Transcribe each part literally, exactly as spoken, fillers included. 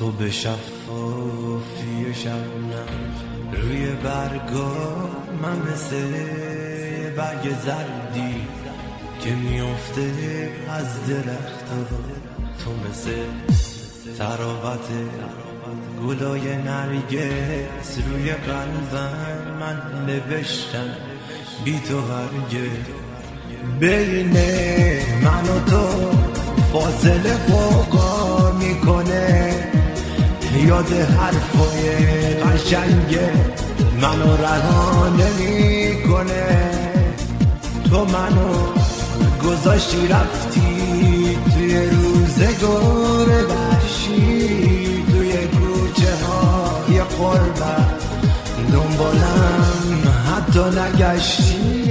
تو به شفافی شبنم روی برگا، من مثل برگ زردی که میفته از درخت. تو مثل تراوت گلای نرگس روی قلبم، من نوشتم بی تو هرگز. بین من و تو فاصله قوقا میکنه، یاد حرفای قشنگه منو رها نمیکنه. تو منو گذاشتی رفتی توی روزگار وحشی، توی کوچه های غربت دنبالم حتی نگشتی.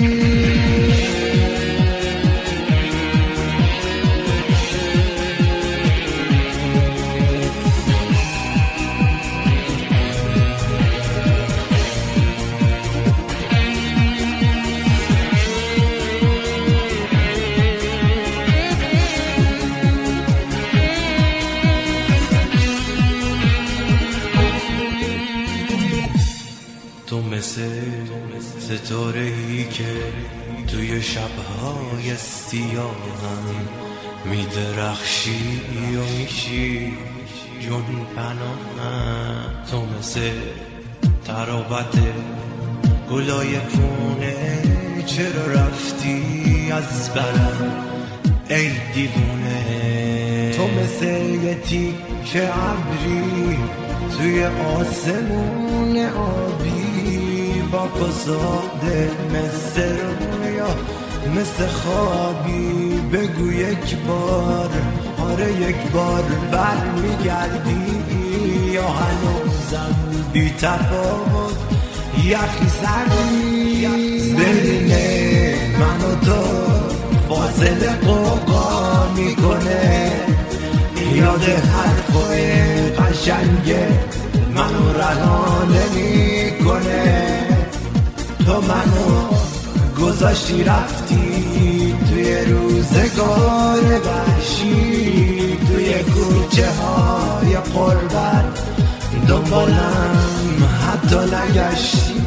تو مثل ستاره‌ای که توی شب‌های سیاهم میدرخشی و میشی جون پناهم. تو مثل تراوت گلای پونه، چرا رفتی از برم ای دیوونه؟ تو مثل یه تیکه ابری توی آسمون آبی، با گذاده مثل رویا مثل خوابی. بگو یک بار آره یک بار بر میگردی، یا هنوزم بی تفاوت یخی سردی. بین من و تو فاصله قوقا میکنه، یاد حرفای قشنگه منو رها نمیکنه. تو منو گذاشتی رفتی توی روزگار وحشی، توی کوچه های غربت دنبالم حتی نگشتی.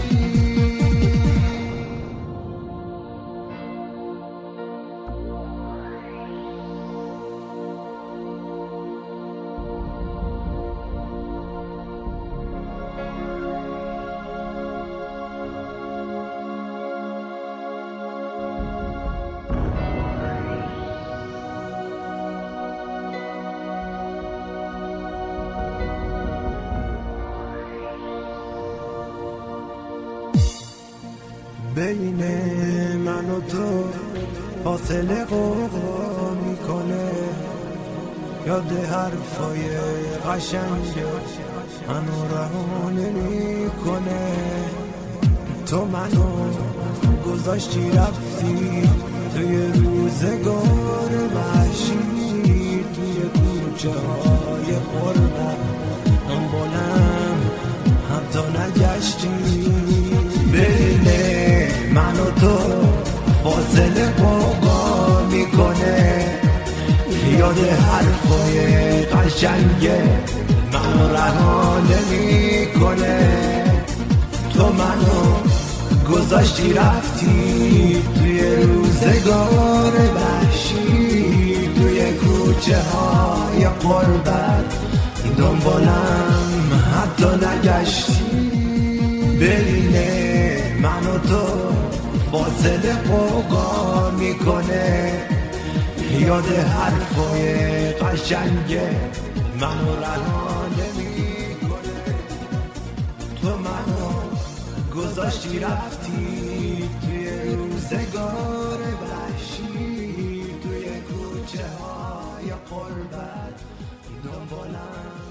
بین من و تو فاصله قوقا میکنه، یاد حرفای قشنگ منو رها نمیکنه. تو منو گذاشتی رفتی توی روزگار وحشی، توی کوچه های غربت دنبالم حتی نگشتی. بین من و تو فاصله قوقا میکنه، یاد حرفای قشنگه منو رها نمیکنه. تو منو گذاشتی رفتی توی روزگار وحشی، توی کوچه های غربت دنبالم حتی نگشتی. بین من و تو فاصله قوقا میکنه، یاد حرفای قشنگه منو رها نمیکنه. تو منو گذاشتی رفتی توی روزگار وحشی، توی کوچه های غربت دنبالم